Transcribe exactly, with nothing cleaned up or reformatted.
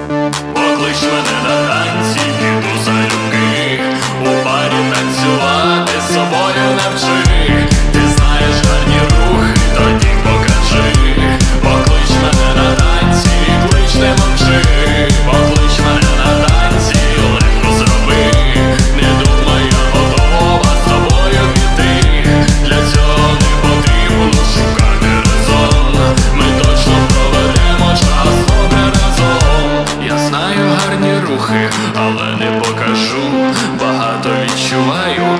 Поклич мене на танці, піду залюбки, у парі танцювати з собою навчи. Ти знаєш гарні рухи, тоді покажи. Поклич мене на танці, клич не мовчи. Поклич мене на танці, легко зроби. Не думай, я готова з тобою піти. Для цього не потрібно шукати резон. Ми точно проведемо час добре разом. Я знаю гарні рухи, але не покажу. Багато відчуваю